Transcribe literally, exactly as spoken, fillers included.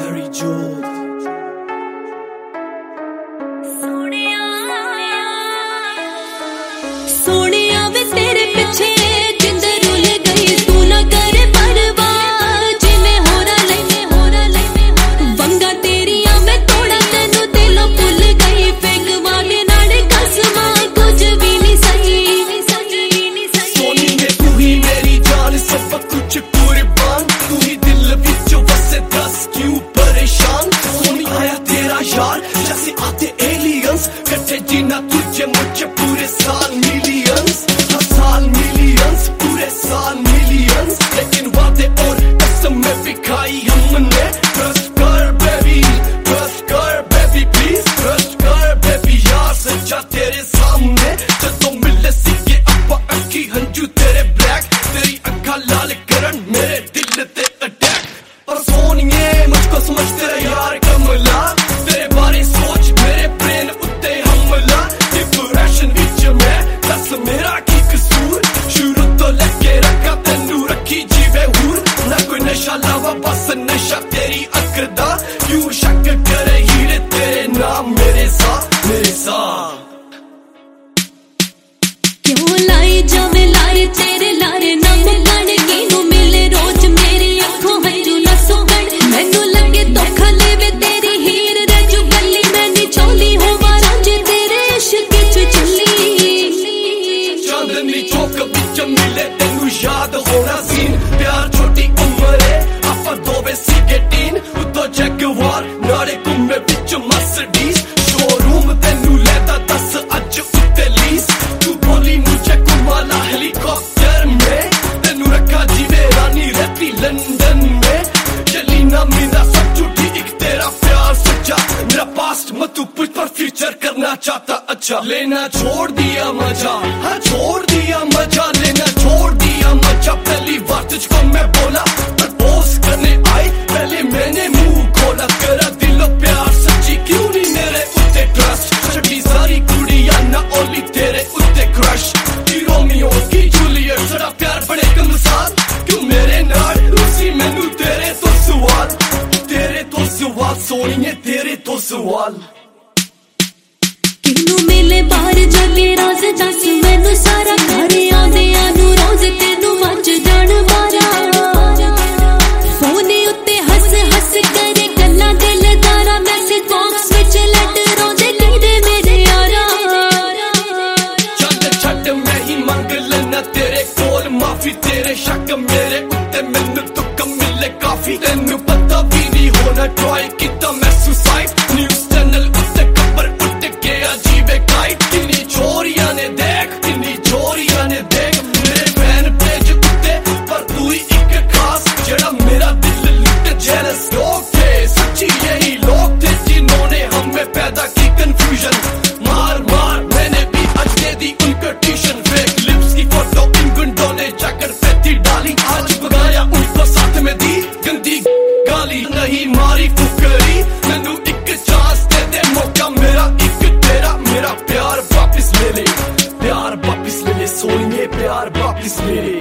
Mary Jewel। Sonia वे तेरे पीछे जिंद rule गई, तू ना करे परवाह जिवें होरा लैने होरा लैने वंगा तेरिया मैं तोड़ा तेनू दिलों भुल गई, फेंक वागे नाड़े कसमा कुछ भी नहीं सही। सोनी में तू ही मेरी जान, सब कुछ कुर्बान, तू ही दिल विचों बसे, दस क्यों परेशान। सोनी आया तेरा यार जैसे आते एलियंस, कटे जीना तुझे मुझे पूरे साल मिलियंस, हर साल मिलियंस, पूरे साल मिलियंस, लेकिन वादे और कसम में भी खाई हमने। ट्रस्ट कर बेबी, ट्रस्ट कर बेबी प्लीज, ट्रस्ट कर बेबी यार सच्चा तेरे सामने। जदों मिले सीखे अपा अखी हंजू तेरे ब्लैक, तेरी अखा लाल करन मेरे दिल ते अटैक। पर सोनिए मुझको समझ तेरा यार कमला, तेरे बारे सोच मेरे ब्रेन उत्ते हमला। डिप्रेशन विच मैं दस मेरा की कसूर, शुरू तो लेके रखा तेनू रखी जीवे हूर। ना कोई नशा लावा बस नशा तेरी अख दा, क्यों शक करे हीरे तेरे नाम मेरे साथ मेरे साथ। क्यों लाई जावे लाई तेरे लारे नम बन किनू मिले रोज मेरी अखों हंजू ना सुगण, मैनू लगे धोखा लेवे तेरी हीर रजू गली, मैं नी चाहती होवां रांझ तेरे इश्क च चली। चांदनी चौक विच मिले तेनू याद होना सीन, प्यार छोटी उम्रे आपां दोवे सीगे टीन, उतो जगवार नाले घुमे विच मर्सिडीज, शोरूम तेनू लेता दस अज उत्ते लीज। तू बोली मुझे घुमाला हेलीकॉप्टर में, तेनू रखा जीवे रानी रहती लंदन में। चली ना मेरा सब झूठी एक तेरा प्यार सच्चा, मेरा पास्ट मत तू पूछ पर फ्यूचर करना चाहता अच्छा। लेना छोड़ दिया मजा, हाँ छोड़ दिया मजा, लेना छोड़ दिया मजा। पहली बार तुझको मैं बोला प्रपोज करने आई, पहले मैंने मुंह खोला, तेरा दिलो प्यार सच्ची क्यों नहीं मेरे उत्ते ट्रस्ट। छठी सारी कुड़ियां ना ओली तेरे उत्ते क्रश, की रोमियो की जूलियट सारा प्यार बड़े कमसाल, क्यों मेरे नाल रूसी मैनू तेरे तो सवाल, तेरे तो सवाल सोनिए तेरे तो सवाल। किनू मिले बाहर जाके राज दस मैनू सारा, घर आंदे आनू रोज तेनू मच जान मारा। फोने उत्ते हस हस करे गल्लां दिलदारा, मैसेज बॉक्स विच लैटरों दे कहदे मेरे यारा। चल छट मैं ही मंग लेना तेरे कोल माफी, तेरे शक मेरे उत्ते मैनू तुक मिले काफी। तेनू पता भी नहीं होना ट्राई किता मैं सुसाइड, न्यूज़ चैनल उत्ते खबर उठ गया जीवे गाइड। किन्नी चोरियां ने देख किन्नी चोरियां ने देख मेरे फैन पेज उत्ते, पर तू ही एक खास जेड़ा मेरा दिल लुट। जेलस लोग थे सच्ची यही लोग थे जिन्होंने हमें पैदा की कंफ्यूजन, मार मार मैंने भी आज दे दी उनको ट्यूशन। फेक लिप्स की फोटो इन गुंडों ने जाकर पैती डाली, आज भगाया उनको साथ में दी गंदी गाली। नहीं मारी फुकरी मैनू एक चांस दे दे मौका, मेरा एक तेरा मेरा प्यार वापिस ले ले, प्यार वापिस ले ले सोनिए प्यार वापिस ले ले।